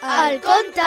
El conte.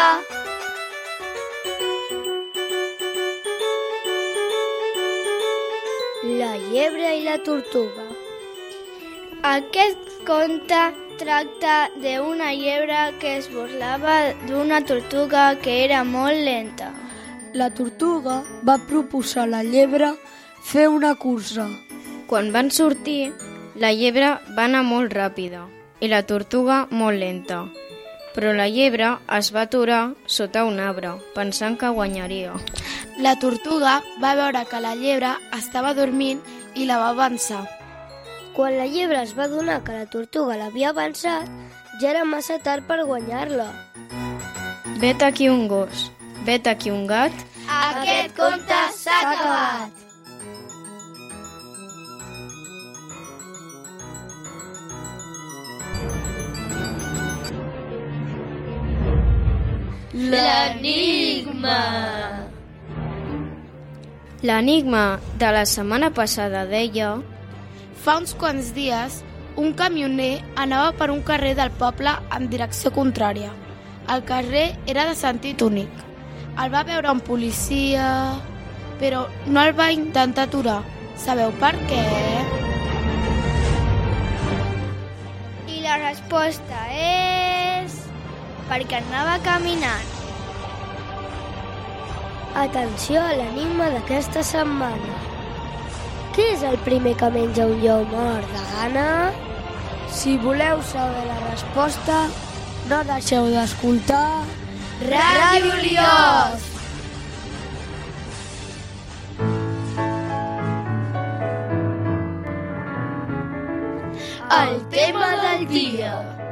La llebre i la tortuga. Aquest conte tracta d'una llebre que es burlava d'una tortuga que era molt lenta. La tortuga va proposar a la llebre fer una cursa. Quan van sortir, la llebre va anar molt ràpida i la tortuga molt lenta. Però la llebre es va aturar sota un arbre, pensant que guanyaria. La tortuga va veure que la llebre estava dormint i la va avançar. Quan la llebre es va adonar que la tortuga l'havia avançat, ja era massa tard per guanyar-la. Vet aquí un gos, vet aquí un gat. Aquest conte s'ha acabat. L'enigma. L'enigma de la setmana passada deia: Fa uns quants dies, un camioner anava per un carrer del poble en direcció contrària. El carrer era de sentit únic. El va veure un policia, però no el va intentar aturar. Sabeu per què? I la resposta és... perquè anava caminant. Atenció a l'enigma d'aquesta setmana. Què és el primer que menja un llop mort de gana? Si voleu saber la resposta, no deixeu d'escoltar Ràdio Liós! El tema del dia.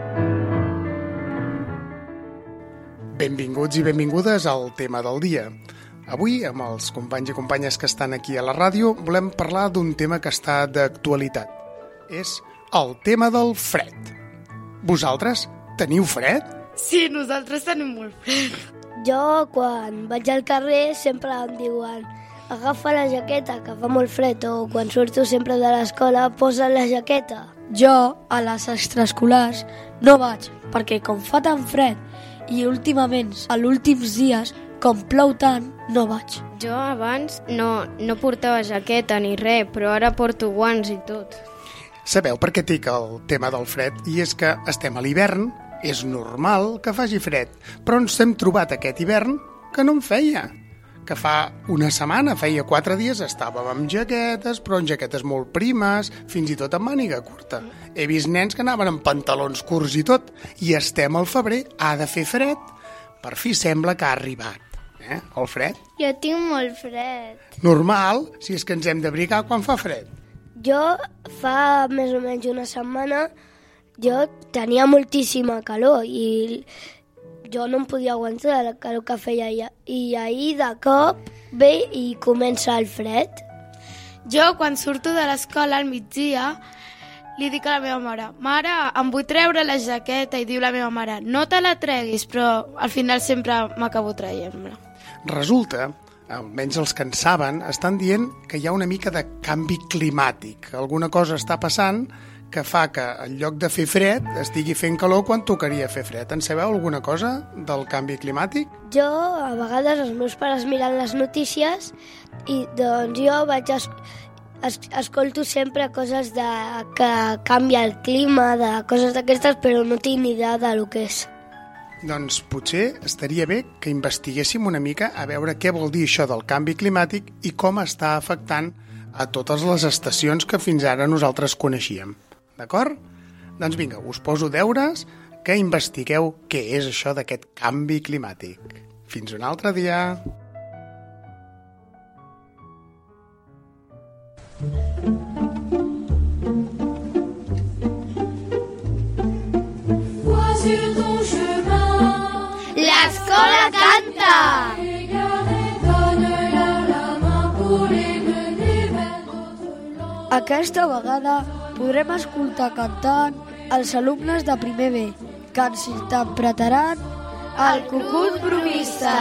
Benvinguts i benvingudes al tema del dia. Avui, amb els companys i companyes que estan aquí a la ràdio, volem parlar d'un tema que està d'actualitat. És el tema del fred. Vosaltres teniu fred? Sí, nosaltres tenim molt fred. Jo, quan vaig al carrer, sempre em diuen agafa la jaqueta, que fa molt fred, o quan surto sempre de l'escola, posa la jaqueta. Jo, a les extraescolars, no vaig, perquè com fa tan fred i últimament, a els últims dies, com plou tant, no vaig. Jo abans no portava jaqueta ni res, però ara porto guants i tot. Sabeu per què tic el tema del fred? I és que estem a l'hivern, és normal que faci fred, però ens hem trobat aquest hivern que no en feia. Que fa una setmana, feia 4 dies, estàvem amb jaquetes, però amb jaquetes molt primes, fins i tot amb màniga curta. He vist nens que anaven amb pantalons curts i tot, i estem al febrer, ha de fer fred. Per fi sembla que ha arribat, el fred. Jo tinc molt fred. Normal, si és que ens hem d'abrigar quan fa fred. Jo, fa més o menys una setmana, jo tenia moltíssima calor i jo no em podia aguantar la calor que feia i ahir de cop ve i comença el fred. Jo, quan surto de l'escola al migdia, li dic a la meva mare: mare, em vull treure la jaqueta, i diu la meva mare: no te la treguis, però al final sempre m'acabo traient-me. Resulta, almenys els que en saben, estan dient que hi ha una mica de canvi climàtic. Alguna cosa està passant que fa que en lloc de fer fred estigui fent calor quan tocaria fer fred. En sabeu alguna cosa del canvi climàtic? Jo, a vegades, els meus pares miren les notícies i doncs jo escolto sempre coses que canvia el clima, de coses d'aquestes, però no tinc ni idea de lo que és. Doncs potser estaria bé que investiguéssim una mica a veure què vol dir això del canvi climàtic i com està afectant a totes les estacions que fins ara nosaltres coneixíem. D'acord? Doncs vinga, us poso deures que investigueu què és això d'aquest canvi climàtic. Fins un altre dia! L'escola canta! Aquesta vegada podrem escoltar cantant els alumnes de primer B, que ens interpretaran El cucut bromista.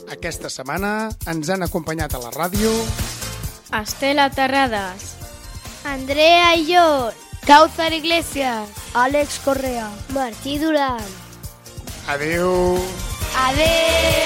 Aquesta setmana ens han acompanyat a la ràdio Estela Terrades, Andrea Illor, Càucer Iglesias, Àlex Correa, Martí Duran. Adéu! Adéu!